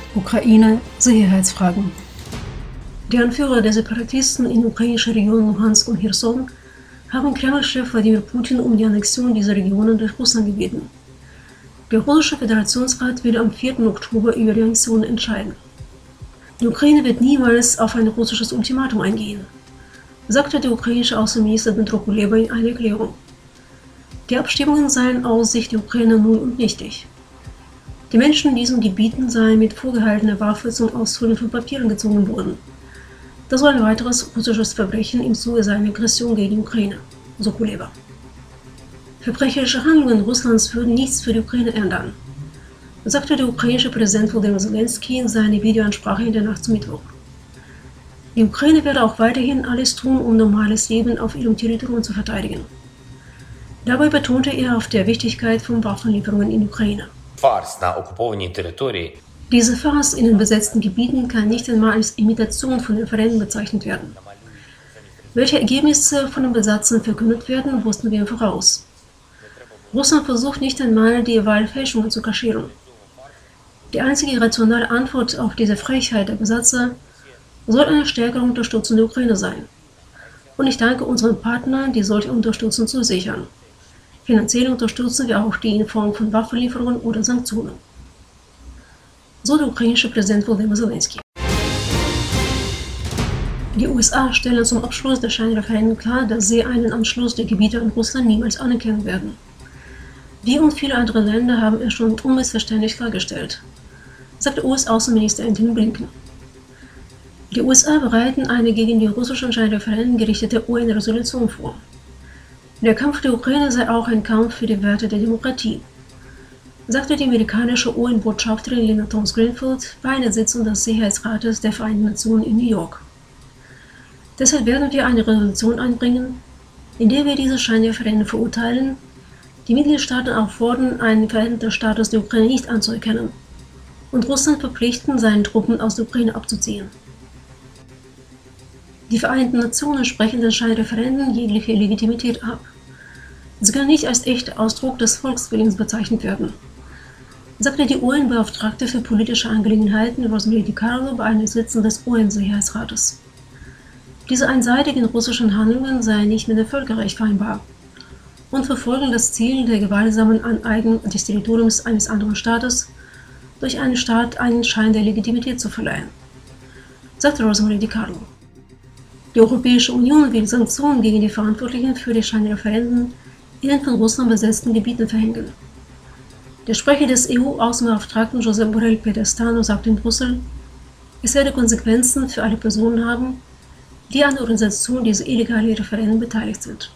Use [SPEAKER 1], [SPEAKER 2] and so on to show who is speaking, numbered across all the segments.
[SPEAKER 1] Ukraine, Sicherheitsfragen. Die Anführer der Separatisten in ukrainischer Region Luhansk und Cherson haben Kreml-Chef Wladimir Putin um die Annexion dieser Regionen durch Russland gebeten. Der russische Föderationsrat will am 4. Oktober über die Annexion entscheiden. Die Ukraine wird niemals auf ein russisches Ultimatum eingehen, sagte der ukrainische Außenminister Dmytro Kuleba in einer Erklärung. Die Abstimmungen seien aus Sicht der Ukraine null und nichtig. Die Menschen in diesen Gebieten seien mit vorgehaltener Waffe zum Ausfüllen von Papieren gezwungen worden. Das soll ein weiteres russisches Verbrechen im Zuge seiner Aggression gegen die Ukraine, so Kuleba. Verbrecherische Handlungen Russlands würden nichts für die Ukraine ändern, sagte der ukrainische Präsident Volodymyr Zelensky in seiner Videoansprache in der Nacht zum Mittwoch. Die Ukraine werde auch weiterhin alles tun, um normales Leben auf ihrem Territorium zu verteidigen. Dabei betonte er auf der Wichtigkeit von Waffenlieferungen in die Ukraine. Diese Farce in den besetzten Gebieten kann nicht einmal als Imitation von Referenden bezeichnet werden. Welche Ergebnisse von den Besatzern verkündet werden, wussten wir im Voraus. Russland versucht nicht einmal, die Wahlfälschungen zu kaschieren. Die einzige rationale Antwort auf diese Frechheit der Besatzer soll eine stärkere Unterstützung der Ukraine sein. Und ich danke unseren Partnern, die solche Unterstützung zusichern. Finanziell unterstützen wir auch die in Form von Waffenlieferungen oder Sanktionen. So der ukrainische Präsident Volodymyr Zelensky. Die USA stellen zum Abschluss der Scheinreferenden klar, dass sie einen Anschluss der Gebiete an Russland niemals anerkennen werden. Wir und viele andere Länder haben es schon unmissverständlich klargestellt, sagte US-Außenminister Antony Blinken. Die USA bereiten eine gegen die russischen Scheinreferenden gerichtete UN-Resolution vor. Der Kampf der Ukraine sei auch ein Kampf für die Werte der Demokratie, sagte die amerikanische UN-Botschafterin Lina Thomas-Greenfield bei einer Sitzung des Sicherheitsrates der Vereinten Nationen in New York. Deshalb werden wir eine Resolution einbringen, in der wir diese Scheinreferenden verurteilen, die Mitgliedstaaten auffordern, einen veränderten Status der Ukraine nicht anzuerkennen und Russland verpflichten, seine Truppen aus der Ukraine abzuziehen. Die Vereinten Nationen sprechen den Scheinreferenden jegliche Legitimität ab. Sie können nicht als echter Ausdruck des Volkswillens bezeichnet werden, sagte die UN-Beauftragte für politische Angelegenheiten Rosemary DiCarlo bei einer Sitzung des UN-Sicherheitsrates. Diese einseitigen russischen Handlungen seien nicht mit dem Völkerrecht vereinbar und verfolgen das Ziel der gewaltsamen Aneignung des Territoriums eines anderen Staates durch einen Staat einen Schein der Legitimität zu verleihen, sagte Rosemary DiCarlo. Die Europäische Union will Sanktionen gegen die Verantwortlichen für die Scheinreferenden in den von Russland besetzten Gebieten verhängen. Der Sprecher des EU-Außenbeauftragten Josep Borrell Pedestano sagte in Brüssel, es werde Konsequenzen für alle Personen haben, die an der Organisation dieser illegalen Referenden beteiligt sind.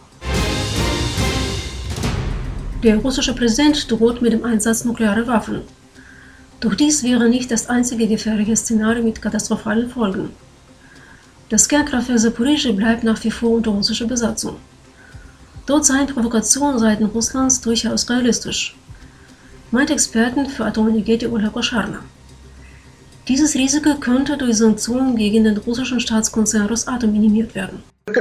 [SPEAKER 1] Der russische Präsident droht mit dem Einsatz nuklearer Waffen. Doch dies wäre nicht das einzige gefährliche Szenario mit katastrophalen Folgen. Das Kernkraftwerk Saporizhzhia bleibt nach wie vor unter russischer Besatzung. Dort seien Provokationen seitens Russlands durchaus realistisch, meint Experten für Atomenergetik Olga Koscharna. Dieses Risiko könnte durch Sanktionen gegen den russischen Staatskonzern Rosatom minimiert werden.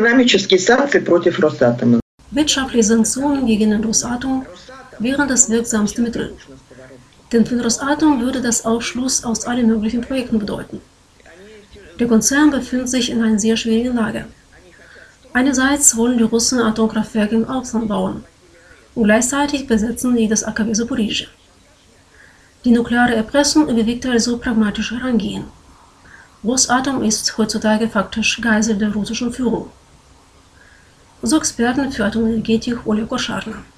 [SPEAKER 1] Wirtschaftliche Sanktionen gegen den Rosatom wären das wirksamste Mittel. Denn für Rosatom würde das Ausschluss aus allen möglichen Projekten bedeuten. Der Konzern befindet sich in einer sehr schwierigen Lage. Einerseits wollen die Russen Atomkraftwerke im Ausland bauen und gleichzeitig besetzen sie das AKW Saporizhzhia. Die nukleare Erpressung überwiegt also pragmatisch herangehen. Rosatom ist heutzutage faktisch Geisel der russischen Führung. So Experten für Atomenergetik Olga Koscharna.